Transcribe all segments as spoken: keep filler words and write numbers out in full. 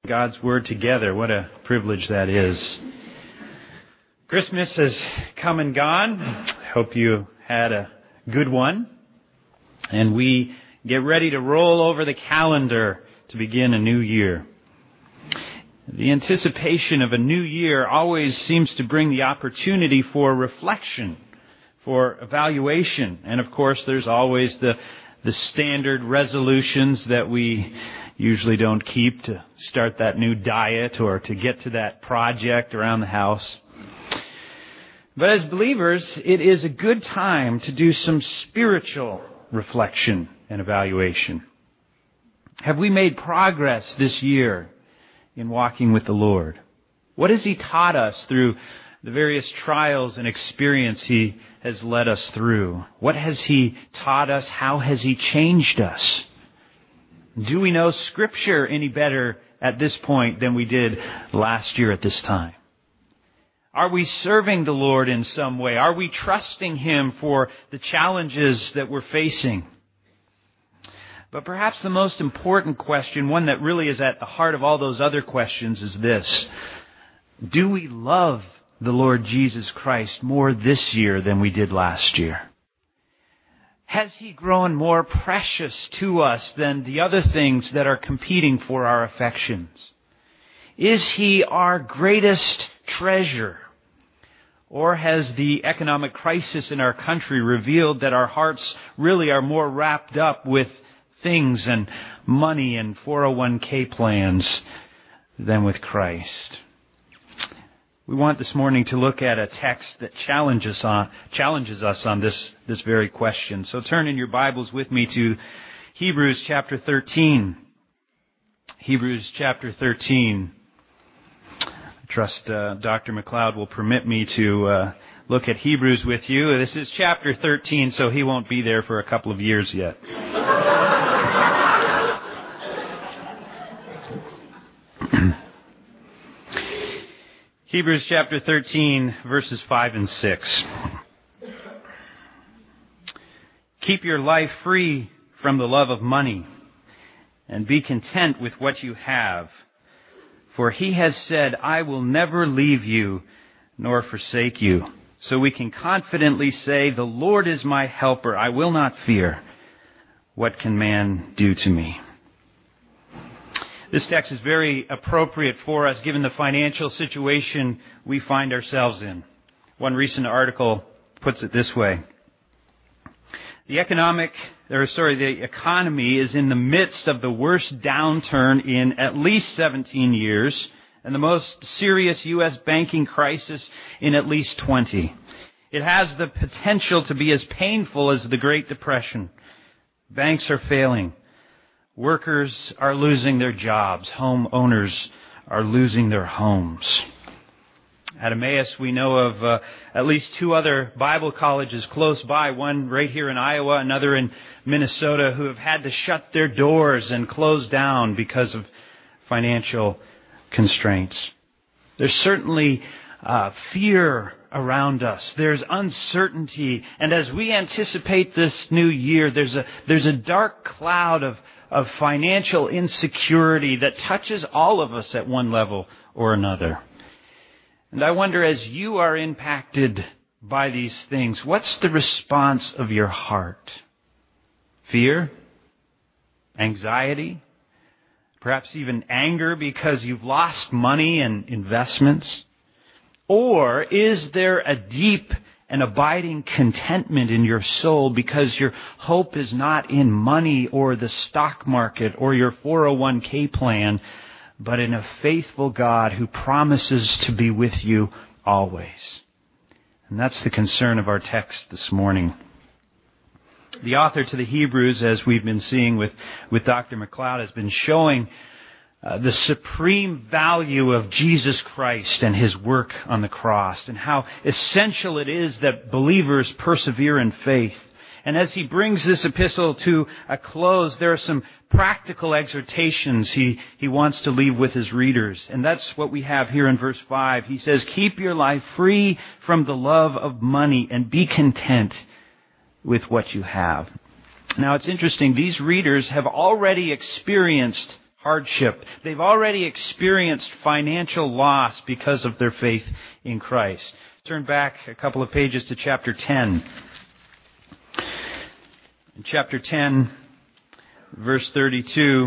God's Word together. What a privilege that is. Christmas has come and gone. I hope you had a good one. And we get ready to roll over the calendar to begin a new year. The anticipation of a new year always seems to bring the opportunity for reflection, for evaluation. And of course, there's always the, the standard resolutions that we usually don't keep, to start that new diet or to get to that project around the house. But as believers, it is a good time to do some spiritual reflection and evaluation. Have we made progress this year in walking with the Lord? What has He taught us through the various trials and experience He has led us through? What has He taught us? How has He changed us? Do we know Scripture any better at this point than we did last year at this time? Are we serving the Lord in some way? Are we trusting Him for the challenges that we're facing? But perhaps the most important question, one that really is at the heart of all those other questions, is this: do we love the Lord Jesus Christ more this year than we did last year? Has He grown more precious to us than the other things that are competing for our affections? Is He our greatest treasure? Or has the economic crisis in our country revealed that our hearts really are more wrapped up with things and money and four oh one k plans than with Christ? We want this morning to look at a text that challenges on challenges us on this, this very question. So turn in your Bibles with me to Hebrews chapter thirteen. Hebrews chapter thirteen. I trust uh, Doctor McLeod will permit me to uh, look at Hebrews with you. This is chapter thirteen, so he won't be there for a couple of years yet. Hebrews chapter thirteen, verses five and six. Keep your life free from the love of money, and be content with what you have. For He has said, I will never leave you nor forsake you. So we can confidently say, the Lord is my helper. I will not fear. What can man do to me? This text is very appropriate for us given the financial situation we find ourselves in. One recent article puts it this way: The economic, or sorry, the economy is in the midst of the worst downturn in at least seventeen years and the most serious U S banking crisis in at least twenty. It has the potential to be as painful as the Great Depression. Banks are failing. Workers are losing their jobs. Homeowners are losing their homes. At Emmaus, we know of uh, at least two other Bible colleges close by, one right here in Iowa, another in Minnesota, who have had to shut their doors and close down because of financial constraints. There's certainly uh, fear around us. There's uncertainty. And as we anticipate this new year, there's a there's a dark cloud of of financial insecurity that touches all of us at one level or another. And I wonder, as you are impacted by these things, what's the response of your heart? Fear? Anxiety? Perhaps even anger because you've lost money and investments? Or is there a deep and abiding contentment in your soul because your hope is not in money or the stock market or your four oh one k plan, but in a faithful God who promises to be with you always? And that's the concern of our text this morning. The author to the Hebrews, as we've been seeing with, with Doctor McLeod, has been showing Uh, the supreme value of Jesus Christ and His work on the cross, and how essential it is that believers persevere in faith. And as he brings this epistle to a close, there are some practical exhortations he, he wants to leave with his readers. And that's what we have here in verse five. He says, keep your life free from the love of money and be content with what you have. Now it's interesting, these readers have already experienced hardship. They've already experienced financial loss because of their faith in Christ. Turn back a couple of pages to chapter ten. In chapter ten, verse thirty-two,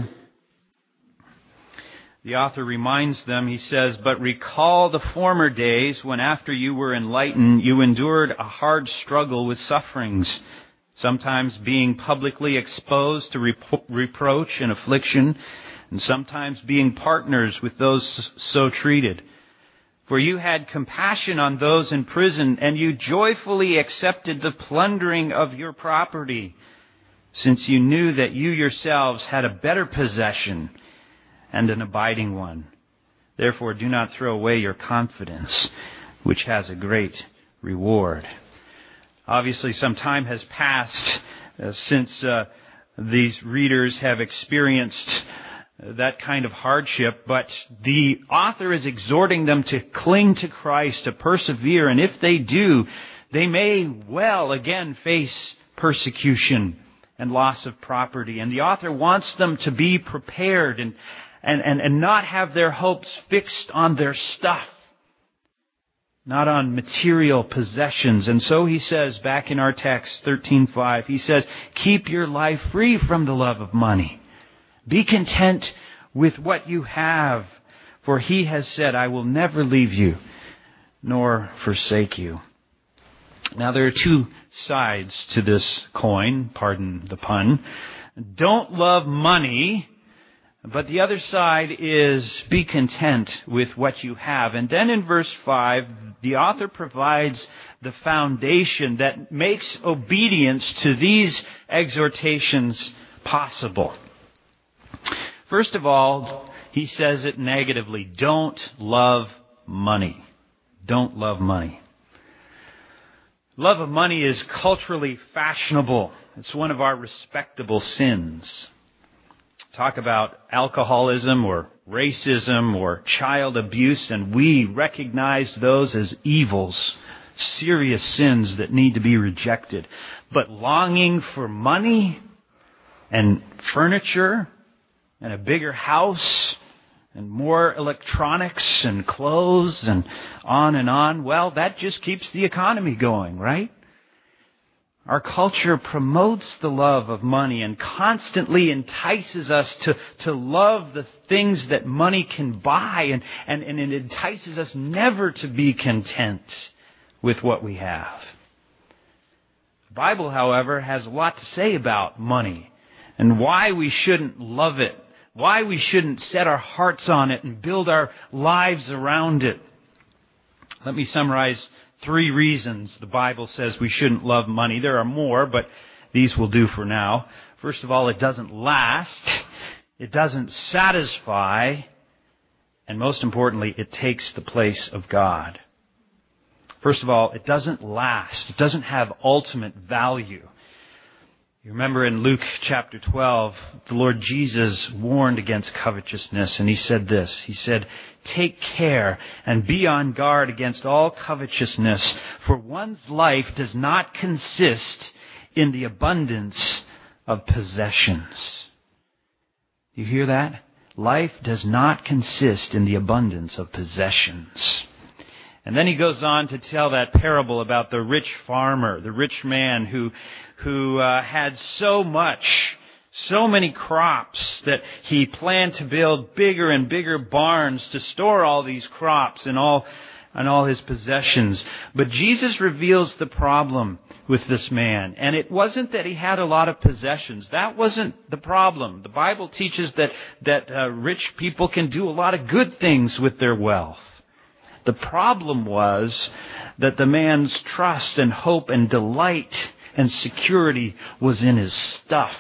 the author reminds them, he says, "But recall the former days when after you were enlightened, you endured a hard struggle with sufferings, sometimes being publicly exposed to repro- reproach and affliction, and sometimes being partners with those so treated. For you had compassion on those in prison, and you joyfully accepted the plundering of your property, since you knew that you yourselves had a better possession and an abiding one. Therefore do not throw away your confidence, which has a great reward." Obviously, some time has passed uh, since uh, these readers have experienced that kind of hardship, but the author is exhorting them to cling to Christ, to persevere, and if they do, they may well again face persecution and loss of property. And the author wants them to be prepared and, and, and, and not have their hopes fixed on their stuff, not on material possessions. And so he says, back in our text, thirteen five, he says, "Keep your life free from the love of money. Be content with what you have, for he has said, I will never leave you nor forsake you." Now there are two sides to this coin, pardon the pun. Don't love money, but the other side is be content with what you have. And then in verse five, the author provides the foundation that makes obedience to these exhortations possible. First of all, he says it negatively. Don't love money. Don't love money. Love of money is culturally fashionable. It's one of our respectable sins. Talk about alcoholism or racism or child abuse, and we recognize those as evils, serious sins that need to be rejected. But longing for money and furniture and a bigger house and more electronics and clothes and on and on, well, that just keeps the economy going, right? Our culture promotes the love of money and constantly entices us to, to love the things that money can buy, and, and, and it entices us never to be content with what we have. The Bible, however, has a lot to say about money and why we shouldn't love it, why we shouldn't set our hearts on it and build our lives around it. Let me summarize three reasons the Bible says we shouldn't love money. There are more, but these will do for now. First of all, it doesn't last. It doesn't satisfy. And most importantly, it takes the place of God. First of all, it doesn't last. It doesn't have ultimate value. You remember in Luke chapter twelve, the Lord Jesus warned against covetousness, and He said this. He said, "Take care and be on guard against all covetousness, for one's life does not consist in the abundance of possessions." You hear that? Life does not consist in the abundance of possessions. And then he goes on to tell that parable about the rich farmer, the rich man who who uh, had so much, so many crops that he planned to build bigger and bigger barns to store all these crops and all and all his possessions. But Jesus reveals the problem with this man. And it wasn't that he had a lot of possessions. That wasn't the problem. The Bible teaches that, that uh, rich people can do a lot of good things with their wealth. The problem was that the man's trust and hope and delight and security was in his stuff.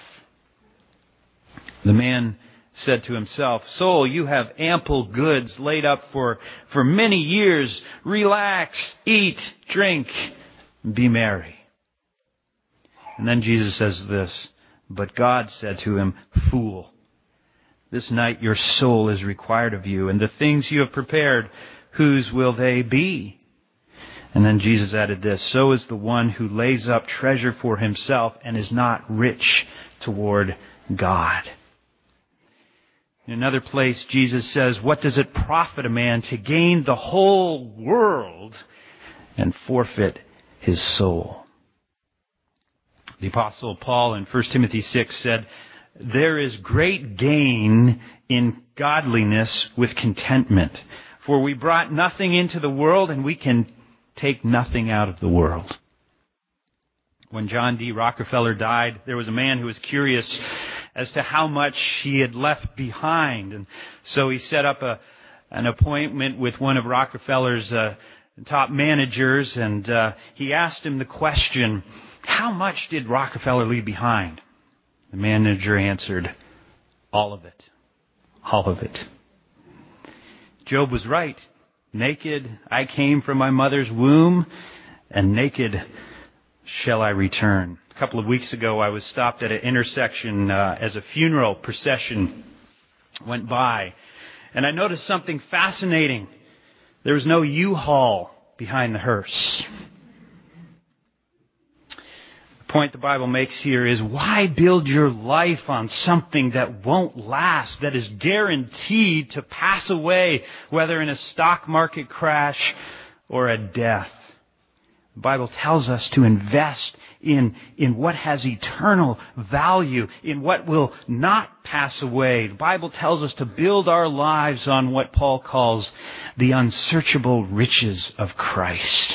The man said to himself, "Soul, you have ample goods laid up for, for many years. Relax, eat, drink, be merry." And then Jesus says this, "But God said to him, Fool, this night your soul is required of you, and the things you have prepared, whose will they be?" And then Jesus added this, "So is the one who lays up treasure for himself and is not rich toward God." In another place, Jesus says, what does it profit a man to gain the whole world and forfeit his soul? The Apostle Paul in First Timothy six said, there is great gain in godliness with contentment, for we brought nothing into the world and we can take nothing out of the world. When John D. Rockefeller died, there was a man who was curious as to how much he had left behind. And so he set up a, an appointment with one of Rockefeller's uh, top managers, and uh, he asked him the question, how much did Rockefeller leave behind? The manager answered, all of it. All of it. Job was right. Naked I came from my mother's womb, and naked shall I return. A couple of weeks ago, I was stopped at an intersection uh, as a funeral procession went by, and I noticed something fascinating. There was no U-Haul behind the hearse. The point the Bible makes here is, why build your life on something that won't last, that is guaranteed to pass away, whether in a stock market crash or a death? The Bible tells us to invest in, in what has eternal value, in what will not pass away. The Bible tells us to build our lives on what Paul calls the unsearchable riches of Christ.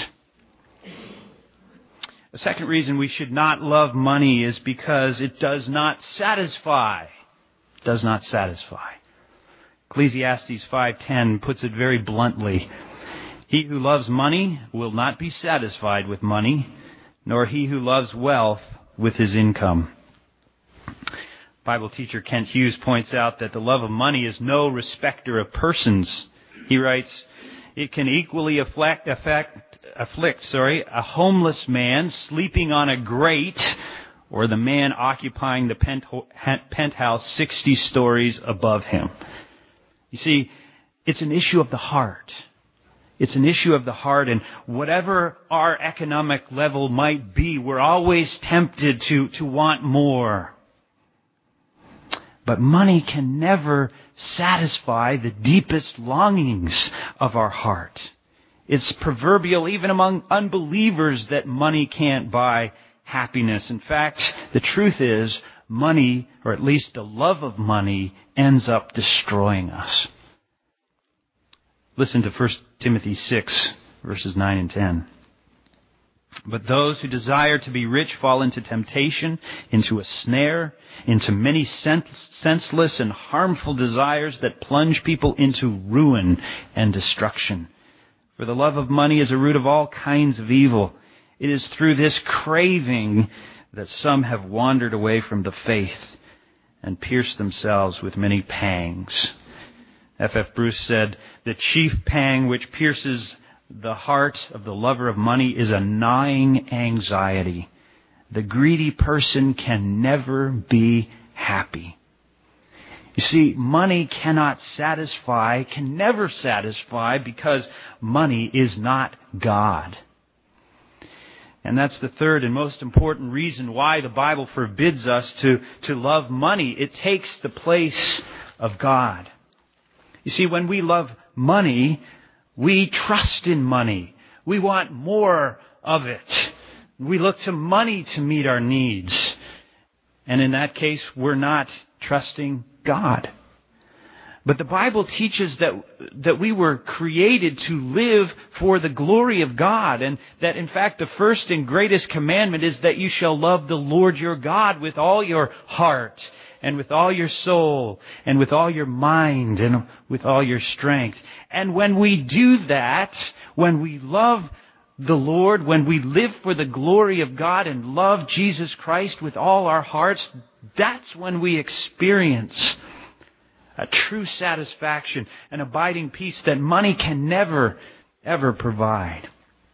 The second reason we should not love money is because it does not satisfy. It does not satisfy. Ecclesiastes five ten puts it very bluntly. He who loves money will not be satisfied with money, nor he who loves wealth with his income. Bible teacher Kent Hughes points out that the love of money is no respecter of persons. He writes, it can equally afflict, affect, afflict sorry, a homeless man sleeping on a grate or the man occupying the pent, penthouse sixty stories above him. You see, it's an issue of the heart. It's an issue of the heart, and whatever our economic level might be, we're always tempted to, to want more. But money can never satisfy the deepest longings of our heart. It's proverbial even among unbelievers that money can't buy happiness. In fact, the truth is, money, or at least the love of money, ends up destroying us. Listen to First Timothy six, verses nine and ten. But those who desire to be rich fall into temptation, into a snare, into many senseless and harmful desires that plunge people into ruin and destruction. For the love of money is a root of all kinds of evil. It is through this craving that some have wandered away from the faith and pierced themselves with many pangs. F F Bruce said, the chief pang which pierces the heart of the lover of money is a gnawing anxiety. The greedy person can never be happy. You see, money cannot satisfy, can never satisfy, because money is not God. And that's the third and most important reason why the Bible forbids us to, to love money. It takes the place of God. You see, when we love money, we trust in money. We want more of it. We look to money to meet our needs. And in that case, we're not trusting God. But the Bible teaches that, that we were created to live for the glory of God, and that in fact the first and greatest commandment is that you shall love the Lord your God with all your heart, and with all your soul, and with all your mind, and with all your strength. And when we do that, when we love the Lord, when we live for the glory of God and love Jesus Christ with all our hearts, that's when we experience a true satisfaction, an abiding peace that money can never, ever provide.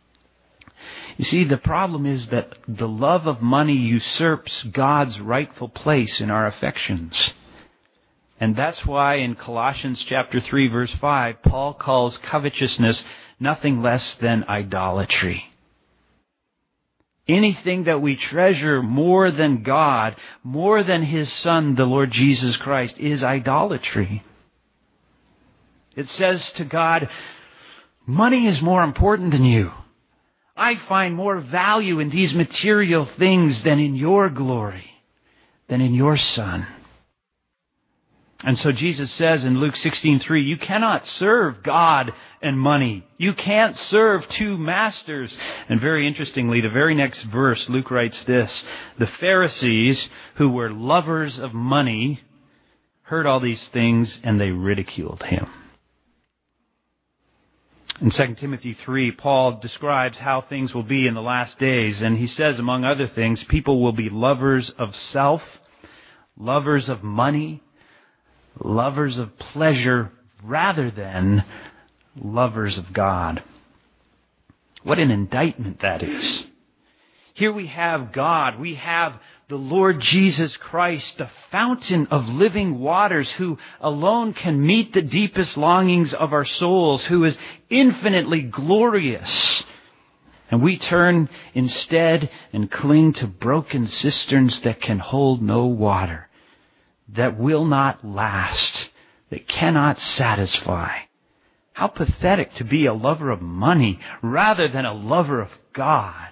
You see, the problem is that the love of money usurps God's rightful place in our affections. And that's why in Colossians chapter three, verse five, Paul calls covetousness nothing less than idolatry. Anything that we treasure more than God, more than His Son, the Lord Jesus Christ, is idolatry. It says to God, money is more important than you. I find more value in these material things than in your glory, than in your Son. And so Jesus says in Luke sixteen three, you cannot serve God and money. You can't serve two masters. And very interestingly, the very next verse, Luke writes this, the Pharisees, who were lovers of money, heard all these things and they ridiculed Him. In Second Timothy three, Paul describes how things will be in the last days. And he says, among other things, people will be lovers of self, lovers of money, lovers of pleasure rather than lovers of God. What an indictment that is. Here we have God. We have the Lord Jesus Christ, the fountain of living waters, who alone can meet the deepest longings of our souls, who is infinitely glorious. And we turn instead and cling to broken cisterns that can hold no water, that will not last, that cannot satisfy. How pathetic to be a lover of money rather than a lover of God.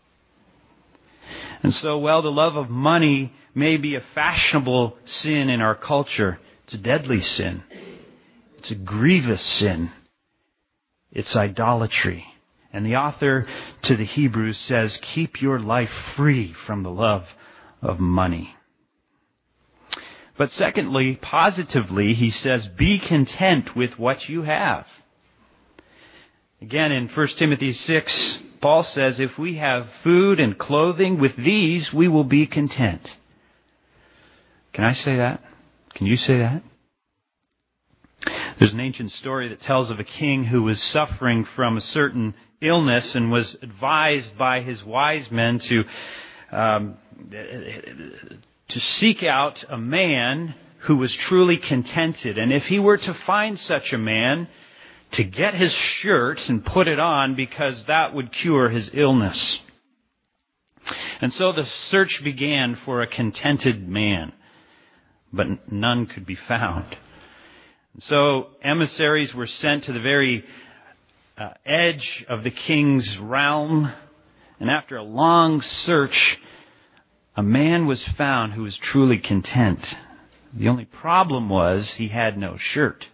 And so, while the love of money may be a fashionable sin in our culture, it's a deadly sin. It's a grievous sin. It's idolatry. And the author to the Hebrews says, keep your life free from the love of money. But secondly, positively, he says, be content with what you have. Again, in First Timothy six, Paul says, if we have food and clothing, with these we will be content. Can I say that? Can you say that? There's an ancient story that tells of a king who was suffering from a certain illness and was advised by his wise men to um, to seek out a man who was truly contented. And if he were to find such a man, to get his shirt and put it on, because that would cure his illness. And so the search began for a contented man, but none could be found. And so emissaries were sent to the very uh, edge of the king's realm, and after a long search, a man was found who was truly content. The only problem was he had no shirt.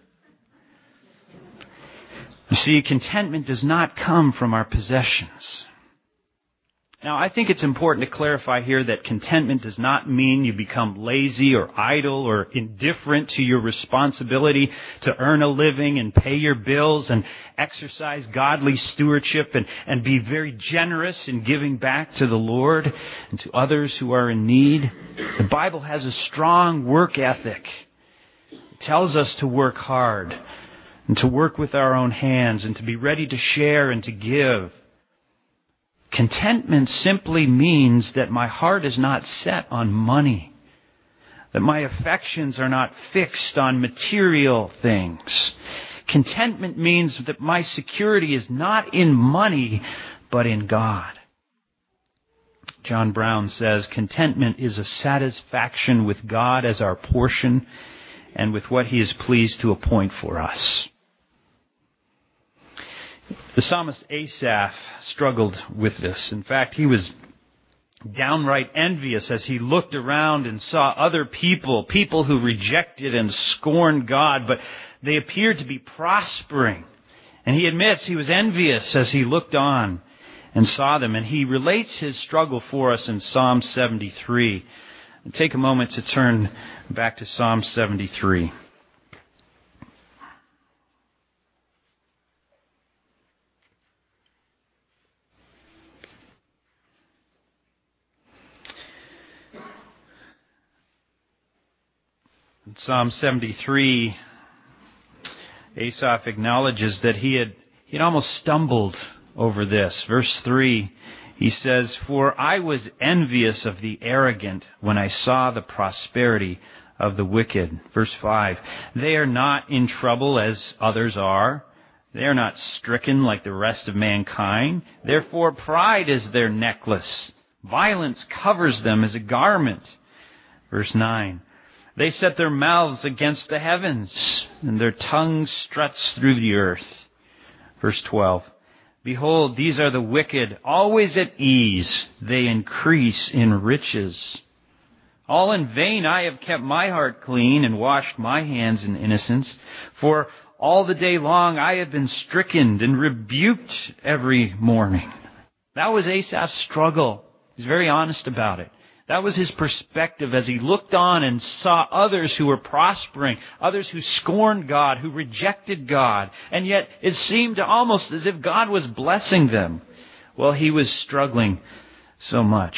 You see, contentment does not come from our possessions. Now, I think it's important to clarify here that contentment does not mean you become lazy or idle or indifferent to your responsibility to earn a living and pay your bills and exercise godly stewardship and, and be very generous in giving back to the Lord and to others who are in need. The Bible has a strong work ethic. It tells us to work hard and to work with our own hands and to be ready to share and to give. Contentment simply means that my heart is not set on money, that my affections are not fixed on material things. Contentment means that my security is not in money, but in God. John Brown says, contentment is a satisfaction with God as our portion and with what He is pleased to appoint for us. The psalmist Asaph struggled with this. In fact, he was downright envious as he looked around and saw other people, people who rejected and scorned God, but they appeared to be prospering. And he admits he was envious as he looked on and saw them. And he relates his struggle for us in Psalm seventy-three. And take a moment to turn back to Psalm seventy-three. In Psalm seventy-three, Asaph acknowledges that he had he had almost stumbled over this. Verse three, he says, "For I was envious of the arrogant when I saw the prosperity of the wicked." Verse five, "They are not in trouble as others are, They are not stricken like the rest of mankind. Therefore pride is their necklace. Violence covers them as a garment. Verse nine. They set their mouths against the heavens, and their tongue struts through the earth. Verse twelve. Behold, these are the wicked, always at ease. They increase in riches. All in vain I have kept my heart clean and washed my hands in innocence. For all the day long I have been stricken and rebuked every morning. That was Asaph's struggle. He's very honest about it. That was his perspective as he looked on and saw others who were prospering, others who scorned God, who rejected God, and yet it seemed almost as if God was blessing them. Well, he was struggling so much.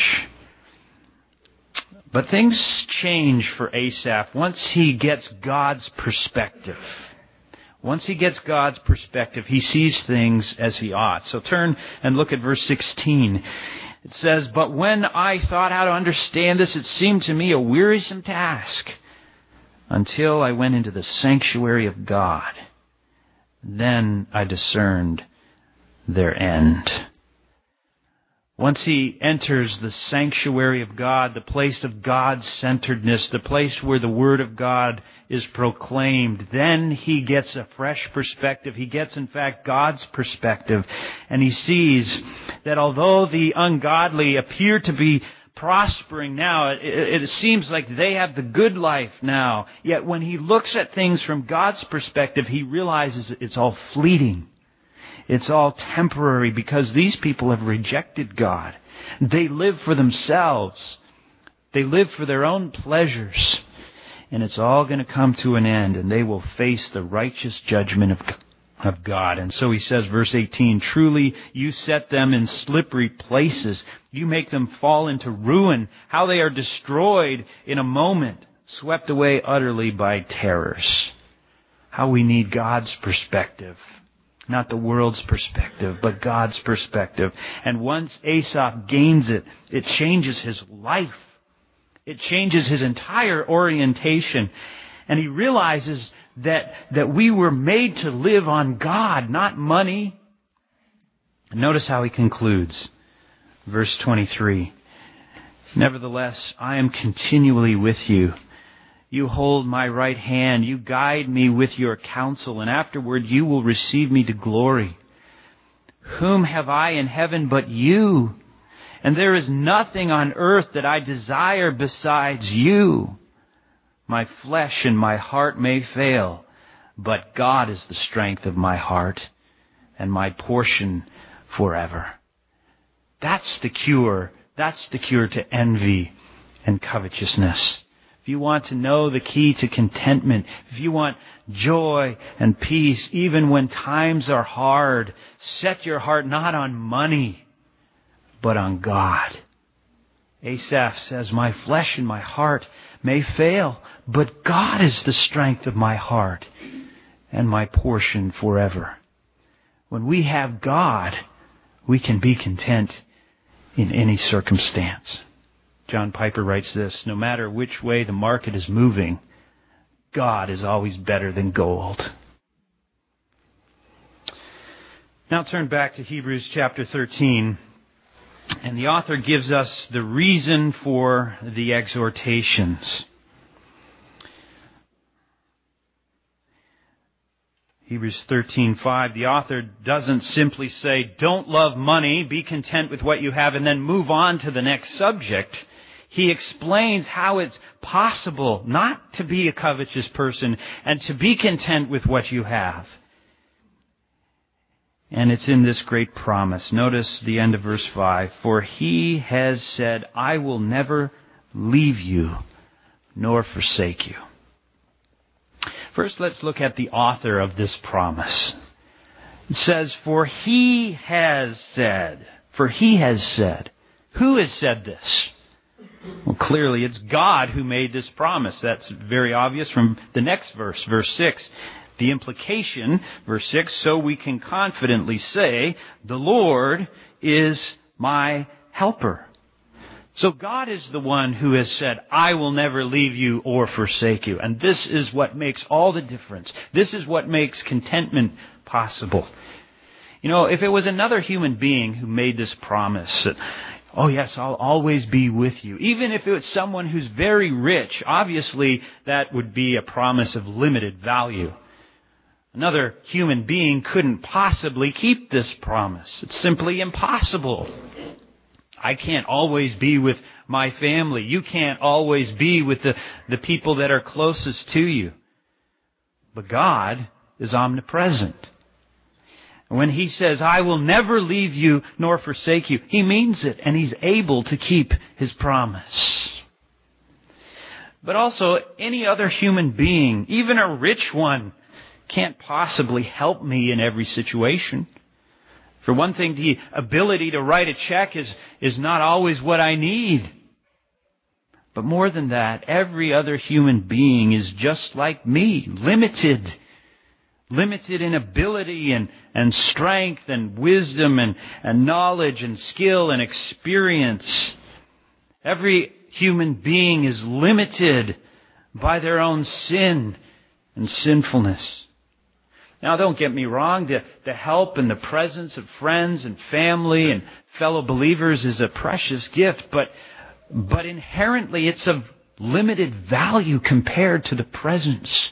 But things change for Asaph once he gets God's perspective. Once he gets God's perspective, he sees things as he ought. So turn and look at verse sixteen. It says, "But when I thought how to understand this, it seemed to me a wearisome task until I went into the sanctuary of God. Then I discerned their end." Once he enters the sanctuary of God, the place of God-centeredness, the place where the Word of God is proclaimed, then he gets a fresh perspective. He gets, in fact, God's perspective. And he sees that although the ungodly appear to be prospering now, it, it seems like they have the good life now. Yet when he looks at things from God's perspective, he realizes it's all fleeting. It's all temporary because these people have rejected God. They live for themselves. They live for their own pleasures. And it's all going to come to an end, and they will face the righteous judgment of of God. And so he says, verse eighteen, "Truly you set them in slippery places. You make them fall into ruin. How they are destroyed in a moment, swept away utterly by terrors." How we need God's perspective. Not the world's perspective, but God's perspective. And once Asaph gains it, it changes his life. It changes his entire orientation. And he realizes that, that we were made to live on God, not money. Notice how he concludes. Verse twenty-three. "Nevertheless, I am continually with you. You hold my right hand. You guide me with your counsel, and afterward you will receive me to glory. Whom have I in heaven but you? And there is nothing on earth that I desire besides you. My flesh and my heart may fail, but God is the strength of my heart and my portion forever." That's the cure. That's the cure to envy and covetousness. If you want to know the key to contentment, if you want joy and peace, even when times are hard, set your heart not on money, but on God. Asaph says, "My flesh and my heart may fail, but God is the strength of my heart and my portion forever." When we have God, we can be content in any circumstance. John Piper writes this, "No matter which way the market is moving, God is always better than gold." Now turn back to Hebrews chapter thirteen, and the author gives us the reason for the exhortations. Hebrews thirteen five, the author doesn't simply say, "Don't love money, be content with what you have," and then move on to the next subject. He explains how it's possible not to be a covetous person and to be content with what you have. And it's in this great promise. Notice the end of verse five. "For he has said, I will never leave you nor forsake you." First, let's look at the author of this promise. It says, "For he has said." For he has said. Who has said this? Well, clearly it's God who made this promise. That's very obvious from the next verse, verse six. The implication, verse six, "So we can confidently say, the Lord is my helper." So God is the one who has said, I will never leave you or forsake you. And this is what makes all the difference. This is what makes contentment possible. You know, if it was another human being who made this promise, that, oh yes, I'll always be with you. Even if it was someone who's very rich, obviously that would be a promise of limited value. Another human being couldn't possibly keep this promise. It's simply impossible. I can't always be with my family. You can't always be with the, the people that are closest to you. But God is omnipresent. And when He says, I will never leave you nor forsake you, He means it, and He's able to keep His promise. But also, any other human being, even a rich one, can't possibly help me in every situation. For one thing, the ability to write a check is, is not always what I need. But more than that, every other human being is just like me, limited. Limited in ability and, and strength and wisdom and, and knowledge and skill and experience. Every human being is limited by their own sin and sinfulness. Now, don't get me wrong, the, the help and the presence of friends and family and fellow believers is a precious gift, but, but inherently it's of limited value compared to the presence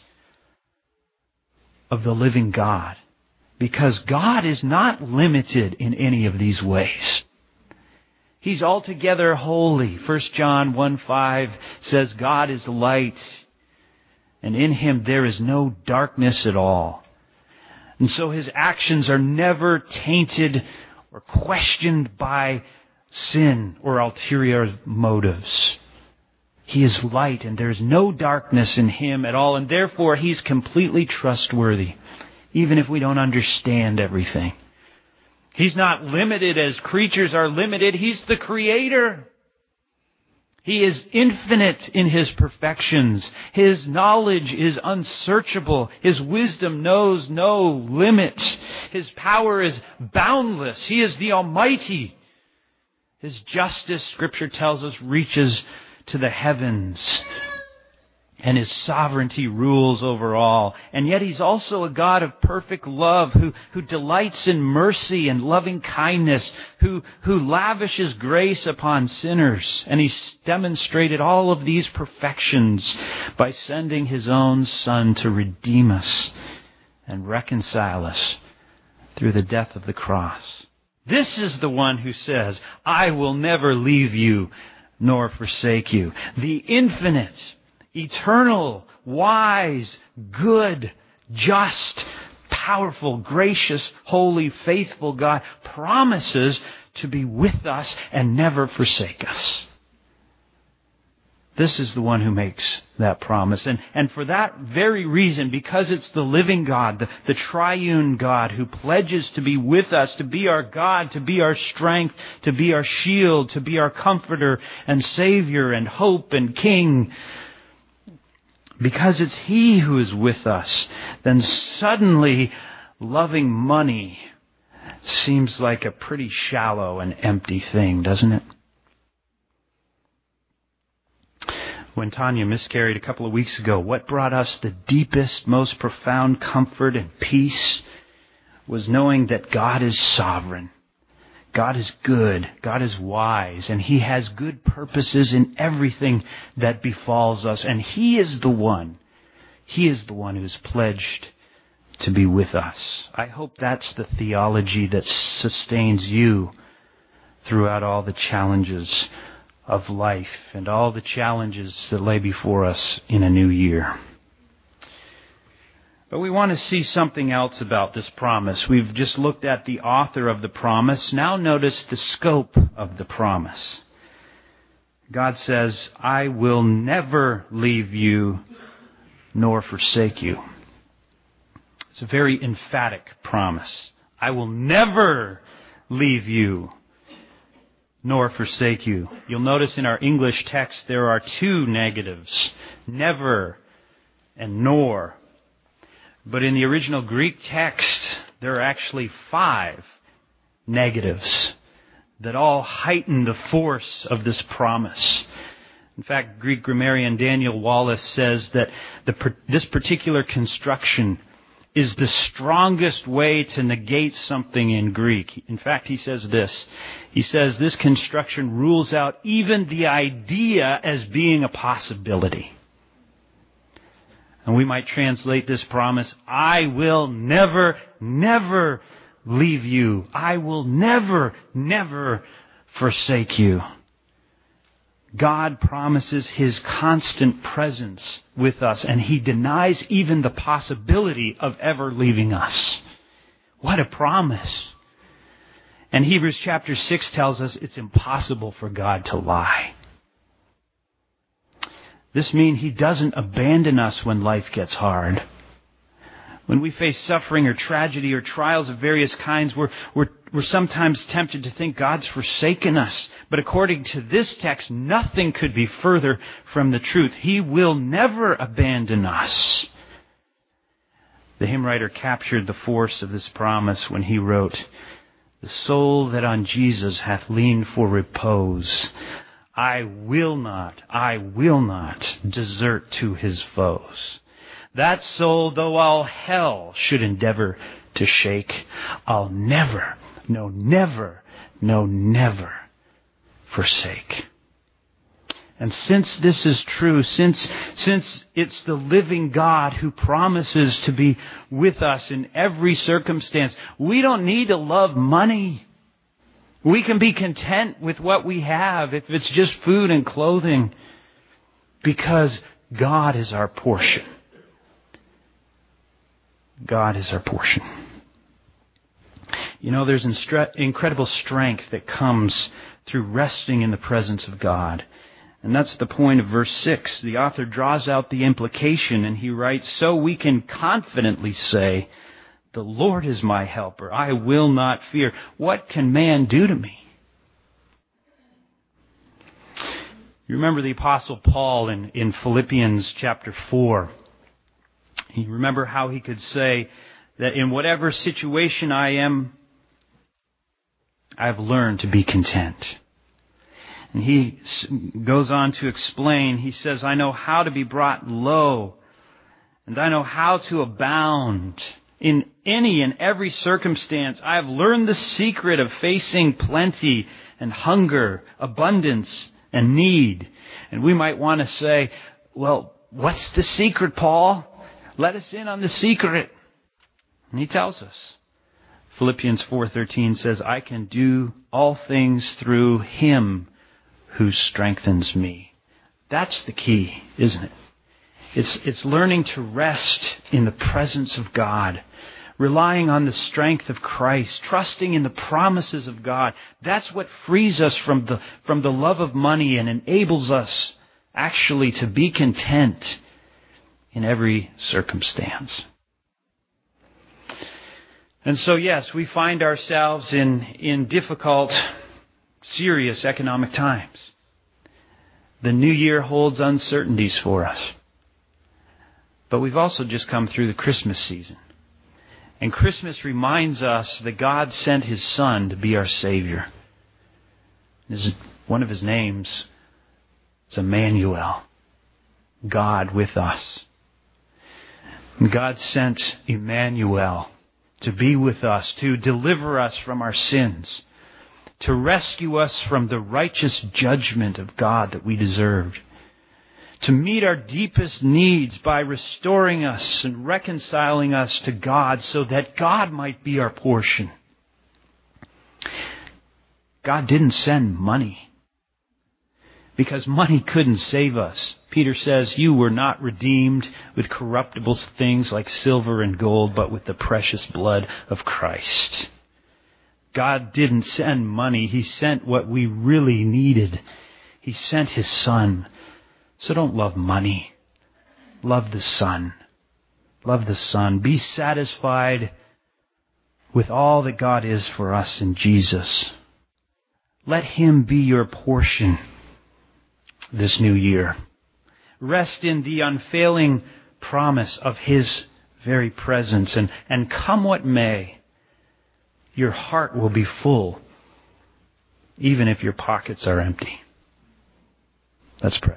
of the living God. Because God is not limited in any of these ways. He's altogether holy. First John one five says God is light, and in Him there is no darkness at all. And so His actions are never tainted or questioned by sin or ulterior motives. He is light and there is no darkness in Him at all, and therefore He's completely trustworthy, even if we don't understand everything. He's not limited as creatures are limited. He's the Creator. He is infinite in His perfections. His knowledge is unsearchable. His wisdom knows no limit. His power is boundless. He is the Almighty. His justice, Scripture tells us, reaches to the heavens. And His sovereignty rules over all. And yet He's also a God of perfect love who, who delights in mercy and loving kindness, who, who lavishes grace upon sinners. And He's demonstrated all of these perfections by sending His own Son to redeem us and reconcile us through the death of the cross. This is the one who says, I will never leave you nor forsake you. The infinite, eternal, wise, good, just, powerful, gracious, holy, faithful God promises to be with us and never forsake us. This is the one who makes that promise. And, and for that very reason, because it's the living God, the, the triune God who pledges to be with us, to be our God, to be our strength, to be our shield, to be our comforter and Savior and hope and King, because it's He who is with us, then suddenly loving money seems like a pretty shallow and empty thing, doesn't it? When Tanya miscarried a couple of weeks ago, what brought us the deepest, most profound comfort and peace was knowing that God is sovereign. God is good. God is wise. And He has good purposes in everything that befalls us. And He is the one. He is the one who is pledged to be with us. I hope that's the theology that sustains you throughout all the challenges of life and all the challenges that lay before us in a new year. But we want to see something else about this promise. We've just looked at the author of the promise. Now notice the scope of the promise. God says, I will never leave you nor forsake you. It's a very emphatic promise. I will never leave you nor forsake you. You'll notice in our English text there are two negatives, never and nor. But in the original Greek text, there are actually five negatives. that all heighten the force of this promise. In fact, Greek grammarian Daniel Wallace says that the, this particular construction is the strongest way to negate something in Greek. In fact, he says this. He says this construction rules out even the idea as being a possibility. And we might translate this promise, I will never, never leave you. I will never, never forsake you. God promises His constant presence with us, and He denies even the possibility of ever leaving us. What a promise. And Hebrews chapter six tells us it's impossible for God to lie. This means He doesn't abandon us when life gets hard. When we face suffering or tragedy or trials of various kinds, we're, we're, we're sometimes tempted to think God's forsaken us. But according to this text, nothing could be further from the truth. He will never abandon us. The hymn writer captured the force of this promise when he wrote, "The soul that on Jesus hath leaned for repose, I will not, I will not desert to his foes. That soul, though all hell should endeavor to shake, I'll never, no never, no never forsake." And since this is true, since, since it's the living God who promises to be with us in every circumstance, we don't need to love money. We can be content with what we have if it's just food and clothing, because God is our portion. God is our portion. You know, there's incredible strength that comes through resting in the presence of God. And that's the point of verse six. The author draws out the implication and he writes, "So we can confidently say, the Lord is my helper. I will not fear. What can man do to me?" You remember the Apostle Paul in, in Philippians chapter four. You remember how he could say that in whatever situation I am, I've learned to be content. And he goes on to explain, he says, "I know how to be brought low, and I know how to abound. In any and every circumstance, I have learned the secret of facing plenty and hunger, abundance and need." And we might want to say, well, what's the secret, Paul? Let us in on the secret. And he tells us. Philippians four thirteen says, "I can do all things through Him who strengthens me." That's the key, isn't it? It's, it's learning to rest in the presence of God, relying on the strength of Christ, trusting in the promises of God. That's what frees us from the, from the love of money and enables us actually to be content in every circumstance. And so, yes, we find ourselves in, in difficult, serious economic times. The new year holds uncertainties for us. But we've also just come through the Christmas season. And Christmas reminds us that God sent His Son to be our Savior. His, one of His names is Emmanuel, God with us. And God sent Emmanuel to be with us, to deliver us from our sins, to rescue us from the righteous judgment of God that we deserved, to meet our deepest needs by restoring us and reconciling us to God so that God might be our portion. God didn't send money because money couldn't save us. Peter says, "You were not redeemed with corruptible things like silver and gold, but with the precious blood of Christ." God didn't send money. He sent what we really needed. He sent His Son. So don't love money. Love the Son. Love the Son. Be satisfied with all that God is for us in Jesus. Let Him be your portion this new year. Rest in the unfailing promise of His very presence. And, and come what may, your heart will be full even if your pockets are empty. Let's pray.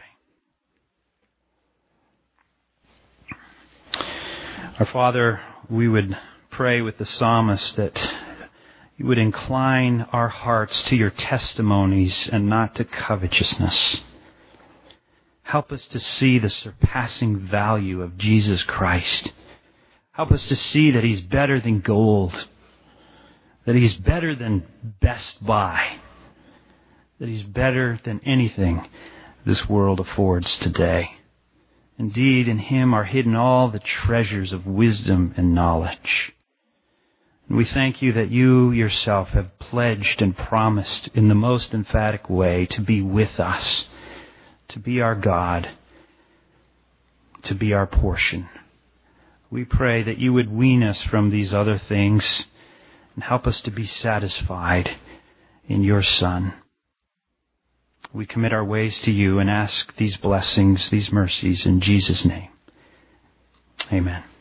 Our Father, we would pray with the psalmist that you would incline our hearts to your testimonies and not to covetousness. Help us to see the surpassing value of Jesus Christ. Help us to see that He's better than gold, that He's better than Best Buy, that He's better than anything this world affords today. Indeed, in Him are hidden all the treasures of wisdom and knowledge. And we thank you that you yourself have pledged and promised in the most emphatic way to be with us, to be our God, to be our portion. We pray that you would wean us from these other things and help us to be satisfied in your Son. We commit our ways to you and ask these blessings, these mercies in Jesus' name. Amen.